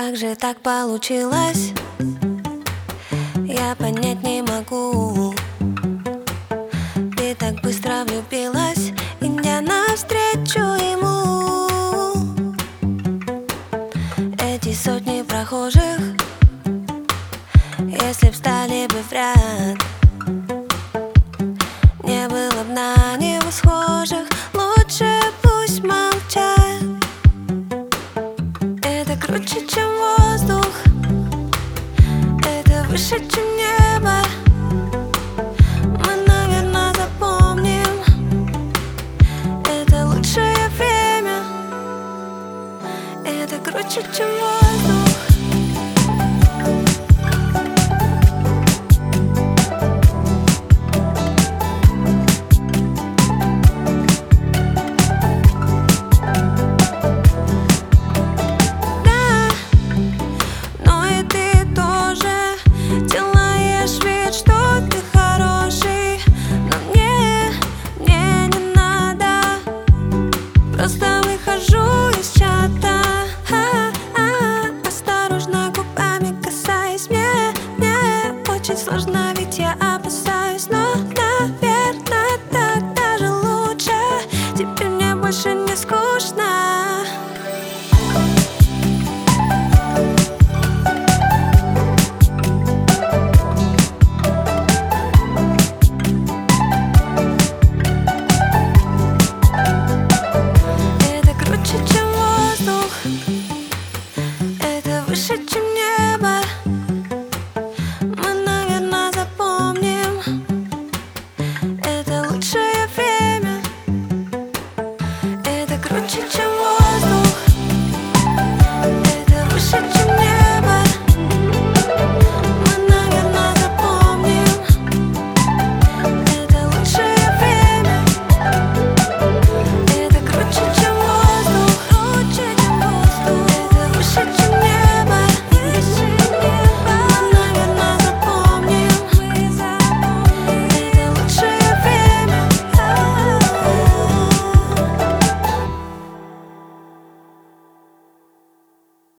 Как же так получилось? Я понять не могу. Ты так быстро влюбилась, идя навстречу ему. Эти сотни прохожих, если б стали бы в ряд, не было б на него схожих. Лучше пусть молчат. Это круче, чем воздух, это выше, чем небо. Мы, наверное, запомним это лучшее время. Это круче, чем воздух. Просто выхожу из чата, осторожно губами касаясь. Мне очень сложно, ведь я опасаюсь. Но, наверное, так даже лучше. Теперь мне больше не скучно. Выше, чем